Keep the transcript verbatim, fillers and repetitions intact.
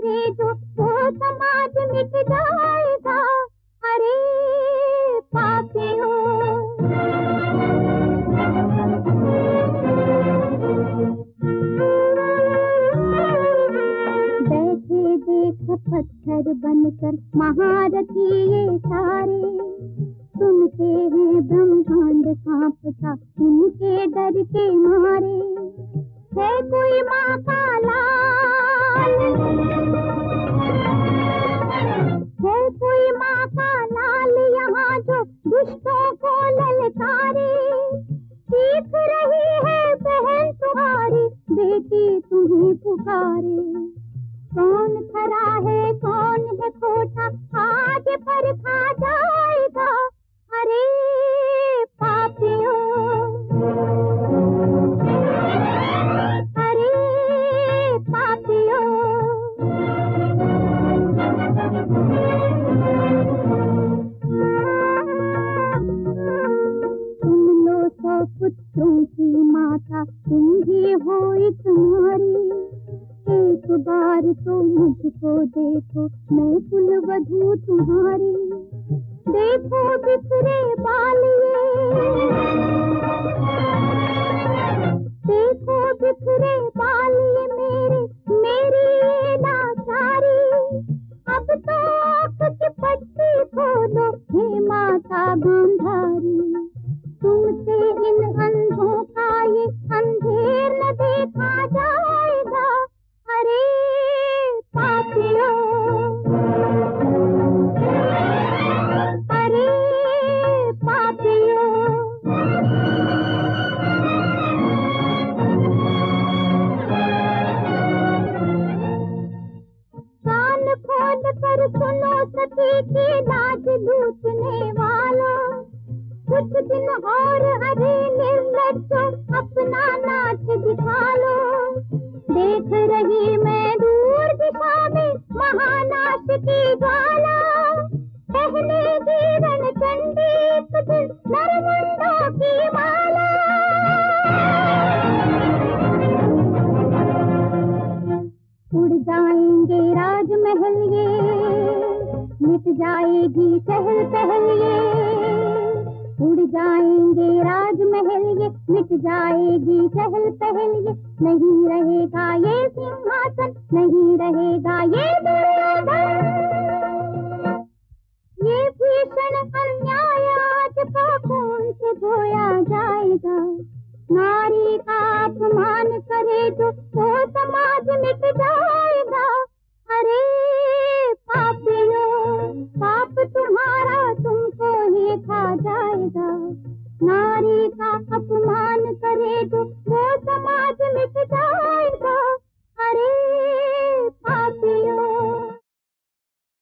करे जो वो समाज मिट जाएगा। अरे पापियों, बैठे देखो पत्थर बनकर महारथी ये सारे, सुनते हैं ब्रह्मांड कांपता इनके डर के मारे। है कोई माँ का लाल, है कोई माँ का लाल यहाँ जो दुष्टों को ललकारे। सीख रही है बहन तुम्हारी, बेटी तुम्हें पुकारे। कौन खरा है कौन है खोटा आज परखा जाएगा। अरे पापियों, अरे पापियों, सुन लो सौ पुत्रों की माता तुम ही हो एक नारी। एक बार तो मुझको देखो मैं कुलवधू तुम्हारी। देखो बिखरे बालिए, देखो बिखरे बालिए मेरे, मेरी ये लाचारी। अब तो आँख की पट्टी खोलो हे माता गांधारी। तुमसे इन अंधों का ये अंधेर न देखा जाएगा। अरे पापियों, अरे पापियों, कान खोल कर सुनो सती की लाज लूटने वालों। कुछ दिन और अरे निर्लज्जों अपना नाच दिखा लो। देख रही मैं दूर दिशा में महानाश की ज्वाला। पहनेगी रणचंडी एक दिन नरमुंडों की माला। उड़ जाएंगे राजमहल ये, मिट जाएगी चहल पहल ये। उड़ जाएंगे राजमहल ये, मिट जाएगी चहल पहल ये। नहीं रहेगा ये सिंहासन, नहीं रहेगा ये दुर्योधन। ये भीषण अन्याय आज का खून से धोया जाएगा। नारी का अपमान करे जो वो समाज मिट जाएगा।